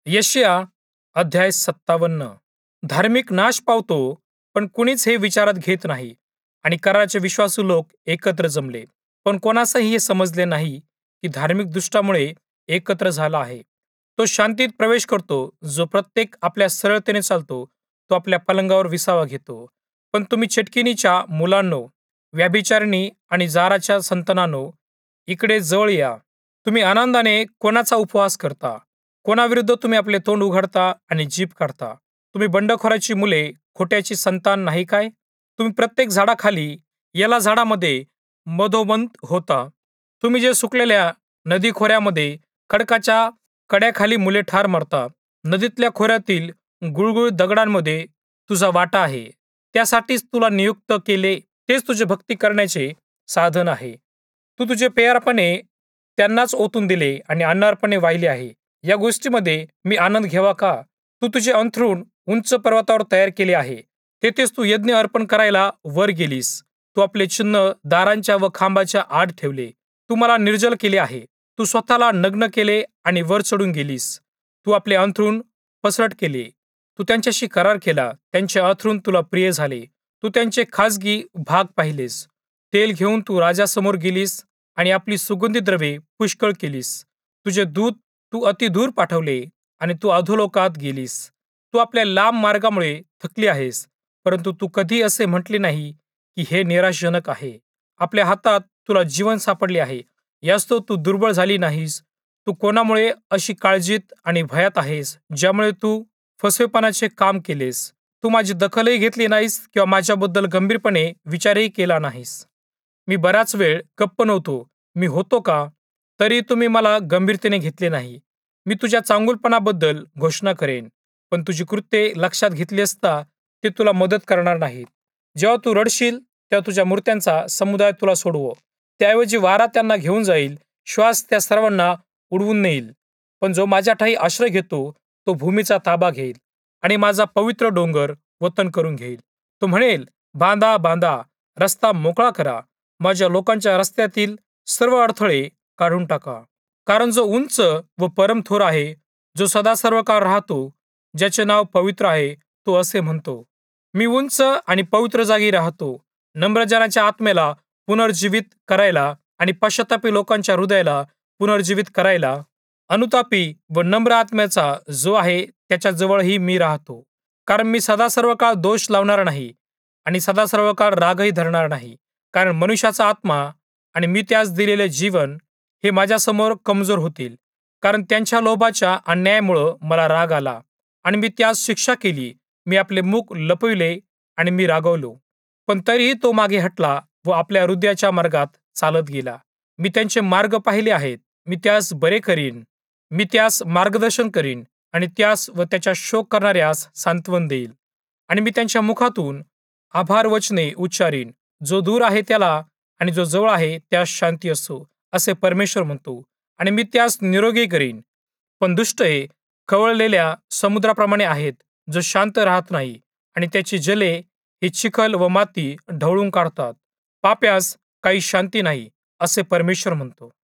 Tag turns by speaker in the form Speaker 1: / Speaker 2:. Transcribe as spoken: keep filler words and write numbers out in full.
Speaker 1: यशाया अध्याय सत्तावन्न. धार्मिक नाश पावतो, पण कुणीच हे विचारात घेत नाही. आणि कराचे विश्वासू लोक एकत्र जमले, पण कोणासही हे समजले नाही की धार्मिक दुष्टामुळे एकत्र झाला आहे. तो शांतीत प्रवेश करतो, जो प्रत्येक आपल्या सरळतेने चालतो, तो आपल्या पलंगावर विसावा घेतो. पण तुम्ही चेटकिनीच्या मुलांनो, व्यभिचारिणी आणि जाराच्या संतानांनो, इकडे जवळ या. तुम्ही आनंदाने कोणाचा उपवास करता? कोणाविरुद्ध तुम्ही आपले तोंड उघडता आणि जीभ काढता? तुम्ही बंडखोराची मुले, खोट्याची संतान नाही काय? तुम्ही प्रत्येक झाडाखाली, एला झाडामध्ये मधोमध होता. तुम्ही जे सुकलेल्या नदी खोऱ्यामध्ये खडकाच्या कड्याखाली मुले ठार मारता. नदीतल्या खोऱ्यातील गुळगुळीत दगडांमध्ये तुझा वाटा आहे. त्यासाठीच तुला नियुक्त केले, तेच तुझे भक्ती करण्याचे साधन आहे. तू तुझे पेयारपणे त्यांनाच ओतून दिले आणि अन्नार्पणे वाहिले आहे. या गोष्टीमध्ये मी आनंद घ्यावा का? तू तुझे अंथरूण उंच पर्वतावर तयार केले आहे. तेथेच तू यज्ञ अर्पण करायला वर गेलीस. तू आपले चिन्ह दारांच्या व खांबाच्या आड ठेवले. तू मला निर्जल केले आहे. तू स्वतःला नग्न केले आणि वर चढून गेलीस. तू आपले अंथरूण पसरट केले. तू त्यांच्याशी करार केला. त्यांचे अंथरूण तुला प्रिय झाले. तू त्यांचे खाजगी भाग पाहिलेस. तेल घेऊन तू राजासमोर गेलीस आणि आपली सुगंधी द्रव्ये पुष्कळ केलीस. तुझे दूत तू अतिदूर पाठवले आणि तू अधोलोकात गेलीस. तू आपल्या लांब मार्गामुळे थकली आहेस, परंतु तू कधी असे म्हटले नाही की हे निराशाजनक आहे. आपल्या हातात तुला जीवन सापडले आहे, यास्तव तू दुर्बळ झाली नाहीस. तू कोणामुळे अशी काळजीत आणि भयात आहेस, ज्यामुळे तू फसवेपणाचे काम केलेस? तू माझी दखलही घेतली नाहीस किंवा माझ्याबद्दल गंभीरपणे विचारही केला नाहीस. मी बराच वेळ गप्प नव्हतो. मी होतो का? तरी तुम्ही मला गंभीरतेने घेतले नाही. मी तुझ्या चांगुलपणाबद्दल घोषणा करेन, पण तुझी कृत्ये लक्षात घेतली असता ते तुला मदत करणार नाहीत. जेव्हा तू रडशील, तेव्हा तुझ्या मूर्त्यांचा समुदाय तुला सोडवो. त्याऐवजी वारा त्यांना घेऊन जाईल, श्वास त्या सर्वांना उडवून नेईल. पण जो माझ्या ठायी आश्रय घेतो, तो भूमीचा ताबा घेईल आणि माझा पवित्र डोंगर वतन करून घेईल. तो म्हणेल, बांधा बांधा, रस्ता मोकळा करा. माझ्या लोकांच्या रस्त्यातील सर्व अडथळे काढून टाका. कारण जो उंच व परमथोर आहे, जो सदा सर्व काळ राहतो, ज्याचे नाव पवित्र आहे, तो असे म्हणतो, मी उंच आणि पवित्र जागी राहतो. नम्रजनाच्या आत्म्याला पुनर्जीवित करायला आणि पश्चातापी लोकांच्या हृदयाला पुनर्जीवित करायला. अनुतापी व नम्र आत्म्याचा जो आहे त्याच्या जवळही मी राहतो. कारण मी सदा सर्व काळ दोष लावणार नाही आणि सदा सर्व काळ रागही धरणार नाही. कारण मनुष्याचा आत्मा आणि मी त्यास दिलेले जीवन हे माझ्यासमोर कमजोर होतील. कारण त्यांच्या लोभाच्या अन्यायामुळं मला राग आला आणि मी त्यास शिक्षा केली. मी आपले मुख लपविले आणि मी रागवलो. पण तरीही तो मागे हटला व आपल्या हृदयाच्या मार्गात चालत गेला. मी त्यांचे मार्ग पाहिले आहेत. मी त्यास बरे करीन. मी त्यास मार्गदर्शन करीन आणि त्यास व त्याच्या शोक करणाऱ्यास सांत्वन देईल. आणि मी त्यांच्या मुखातून आभार वचने उच्चारीन. जो दूर आहे त्याला आणि जो जवळ आहे त्यास शांती असो, असे परमेश्वर म्हणतो. आणि मी त्यास निरोगी करीन. पण दुष्ट हे खवळलेल्या समुद्राप्रमाणे आहेत, जो शांत राहत नाही आणि त्याची जले ही चिखल व माती ढवळून काढतात. पाप्यास काही शांती नाही, असे परमेश्वर म्हणतो.